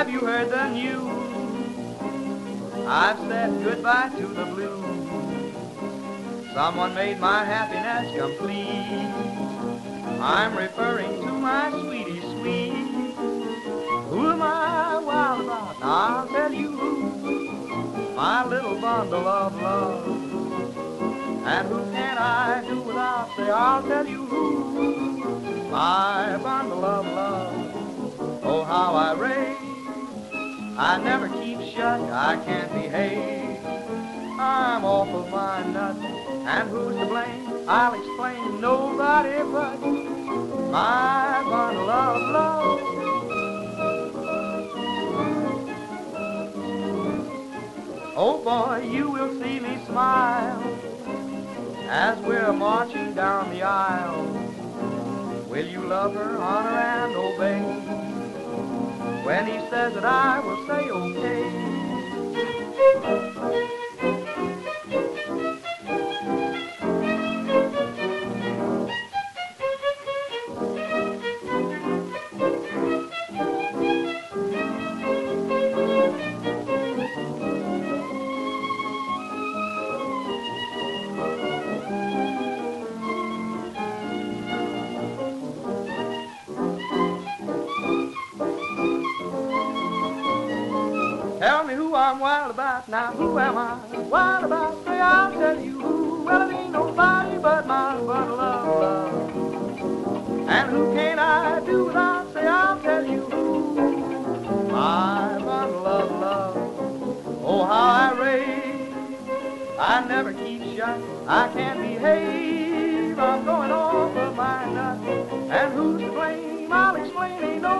Have you heard the news? I've said goodbye to the blues. Someone made my happiness complete. I'm referring to my sweetie sweet. Who am I wild about? I'll tell you who. My little bundle of love. And who can I do without? Say, I'll tell you who. My bundle of love. Oh, how I rave. I never keep shut. I can't behave. I'm off of my nut. And who's to blame? I'll explain. Nobody but my bundle of love. Oh boy, you will see me smile as we're marching down the aisle. Will you love her, honor, and obey? When he says that, I will say okay. Tell me who I'm wild about now. Who am I wild about? Say, I'll tell you who. Well, it ain't nobody but my bundle of love. And who can I do without? Say, I'll tell you who. My bundle of love. Oh, how I rave. I never keep shut. I can't behave. I'm going off of my nut. And who's to blame? I'll explain. Ain't no